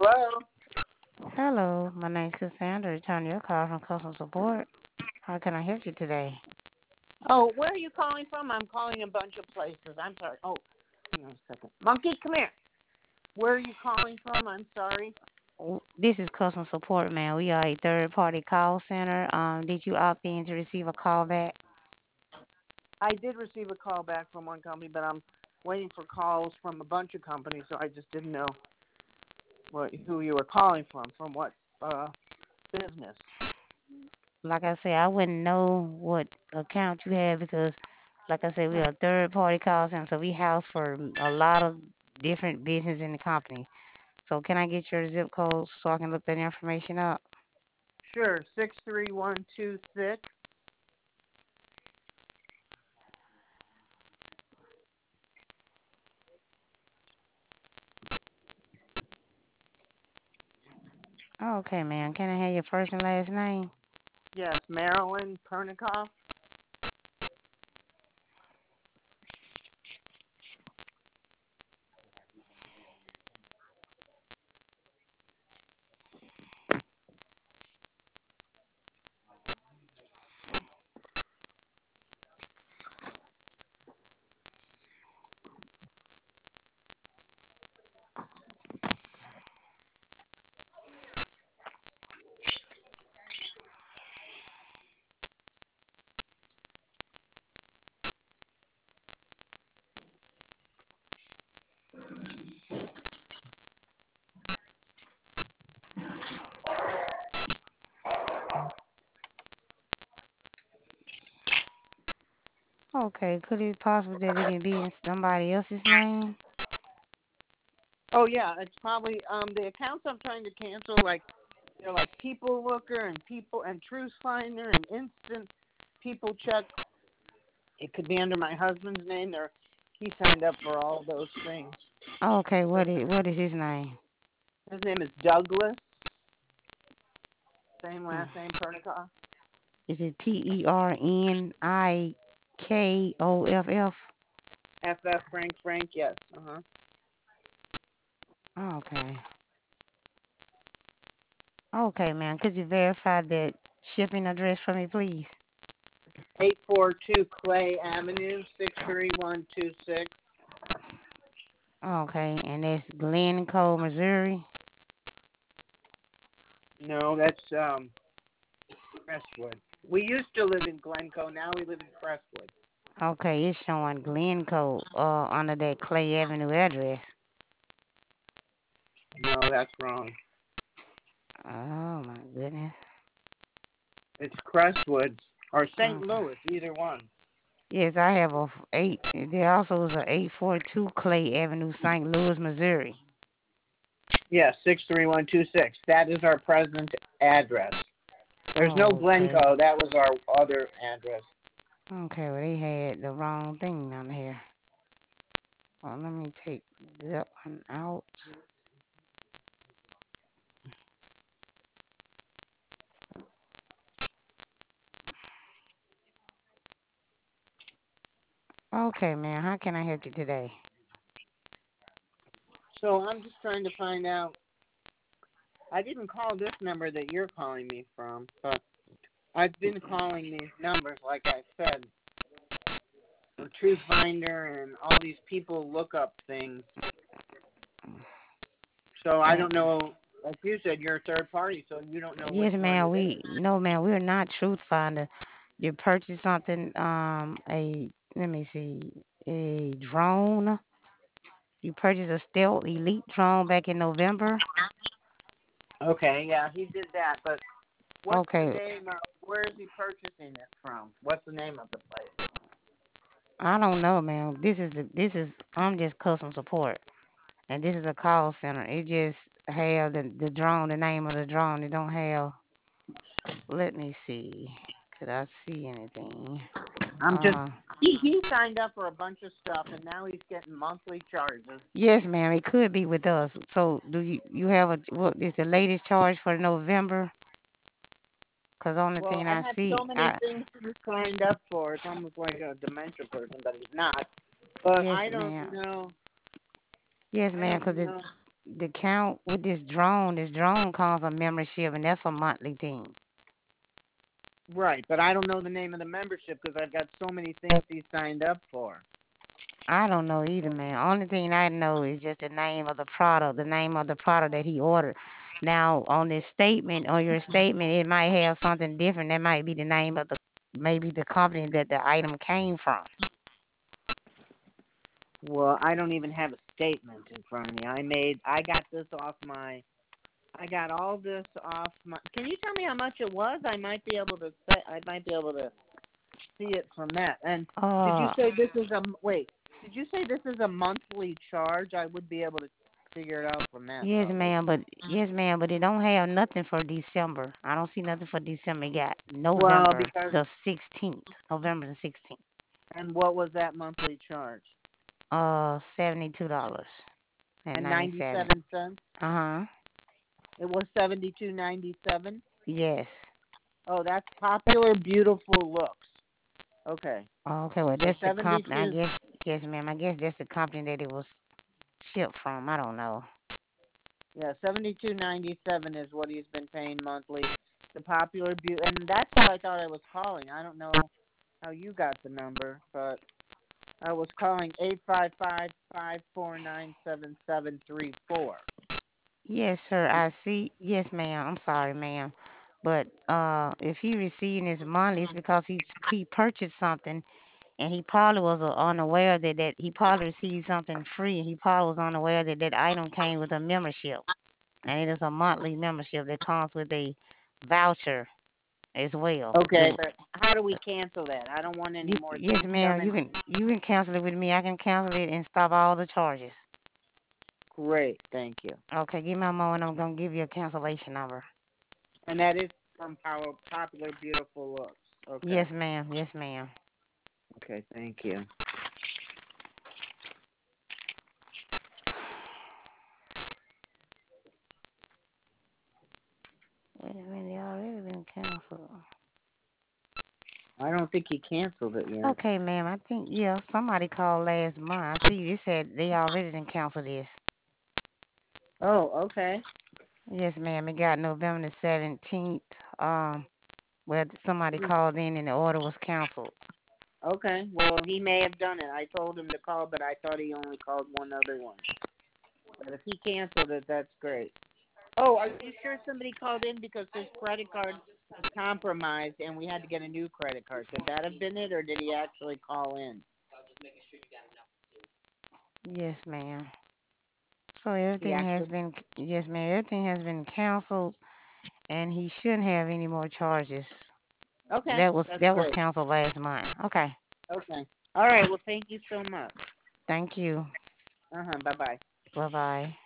Hello. Hello, my name is Cassandra. Returning your call from customer support. How can I help you today? Oh, where are you calling from? I'm calling a bunch of places. I'm sorry. Oh, hang on a second. Monkey, come here. Where are you calling from? I'm sorry. This is customer support, man. We are a third-party call center. Did you opt in to receive a call back? I did receive a call back from one company, but I'm waiting for calls from a bunch of companies, so I just didn't know who you were calling from what business. Like I said, I wouldn't know what account you have because, like I said, we are a third-party call center, so we house for a lot of different business in the company. So can I get your zip code so I can look that information up? Sure, 63126. Okay, man. Can I have your first and last name? Yes, Marilyn Pernikoff. Okay, could it be possible that it can be in somebody else's name? Oh yeah, it's probably the accounts I'm trying to cancel. Like they're like People Looker and People and Truth Finder and Instant People Check. It could be under my husband's name. There, he signed up for all those things. Okay, But what is his name? his name is Douglas. Same Hmm. last name, Pernikoff. Is it Ternikoff? FF Frank. Yes. Uh huh. Okay. Okay, man. Could you verify that shipping address for me, please? 842 Clay Avenue, 63126. Okay, and that's Glencoe, Missouri. No, that's Crestwood. We used to live in Glencoe. Now we live in Crestwood. Okay, it's showing Glencoe under that Clay Avenue address. No, that's wrong. Oh my goodness. It's Crestwood or St. Okay. Louis, either one. Yes, I have eight. There also is a 842 Clay Avenue, St. Louis, Missouri. Yes, 63126. That is our present address. There's no Okay. Glencoe. That was our other address. Okay, well they had the wrong thing on here. Well, let me take that one out. Okay, man, how can I help you today? So I'm just trying to find out. I didn't call this number that you're calling me from, but I've been calling these numbers, like I said, for Truth Finder and all these people look up things. So I And don't know. Like you said, you're a third party, so you don't know which yes, one man, it is. no, man, we're not Truth Finder. You purchased something, let me see, a drone. You purchased a Stealth Elite drone back in November. Okay, yeah, he did that, but what's the Okay, name of, where is he purchasing it from? What's the name of the place? I don't know, man. I'm just customer support, and this is a call center. It just have the drone, the name of the drone. It don't have. Let me see. Could I see anything? I'm just, Uh, he signed up for a bunch of stuff, and now he's getting monthly charges. yes, ma'am. It could be with us. So, do you have what is the latest charge for November? Cause only Well, thing I I have so see, many things he's signed up for. It's almost like a dementia person, but he's not. But yes, ma'am. know. Yes, I ma'am. don't Cause know. the count with this drone comes a membership, and that's a monthly thing. Right, but I don't know the name of the membership because I've got so many things he signed up for. I don't know either, man. Only thing I know is just the name of the product that he ordered. Now, on this statement, on your statement, it might have something different. That might be the name of maybe the company that the item came from. Well, I don't even have a statement in front of me. I got this off my, I got all this off my. Can you tell me how much it was? I might be able to see it from that. And did you Uh, say this is a wait? Did you say this is a monthly charge? I would be able to figure it out from that probably. yes, ma'am, but it don't have nothing for December. I don't see nothing for December. It got Well, November because the 16th, November the 16th. and what was that monthly charge? $72 and And 97. 97 cents. Uh-huh. It was 72.97. Yes. Oh, that's popular, beautiful looks. Okay, Okay, well, so that's the company. I 72. guess, yes, ma'am. I guess that's the company that it was shipped from. I don't know. Yeah, 72.97 is what he's been paying monthly. The popular beauty, and that's what I thought I was calling. I don't know how you got the number, but I was calling 855-549-7734. Yes, sir. I see. Yes, ma'am. I'm sorry, ma'am. But if he receiving his money, it's because he purchased something, and he probably was unaware that he probably received something free. He probably was unaware that that item came with a membership, and it is a monthly membership that comes with a voucher as well. Okay, but how do we cancel that? I don't want any more Yes, things ma'am. coming. You can cancel it with me. I can cancel it and stop all the charges. Great, thank you. Okay, give me a moment. I'm gonna give you a cancellation number. And that is from Popular Beautiful Looks. Okay. Yes, ma'am. Yes, ma'am. Okay, thank you. Wait a minute, they already been canceled. I don't think he canceled it yet. Okay, ma'am. I think yeah, somebody called last month. I see they said they already didn't cancel this. Oh, okay. Yes, ma'am. It got November the 17th. Where somebody called in and the order was canceled. Okay. Well, he may have done it. I told him to call, but I thought he only called one other one. But if he canceled it, that's great. Oh, are you sure somebody called in because his credit card was compromised and we had to get a new credit card? Could that have been it, or did he actually call in? Yes, ma'am. So He actually. yes, ma'am. Everything has been canceled, and he shouldn't have any more charges. Okay, that's That was great. canceled last month. Okay. Okay. All right. Well, thank you so much. Thank you. Bye bye. Bye bye.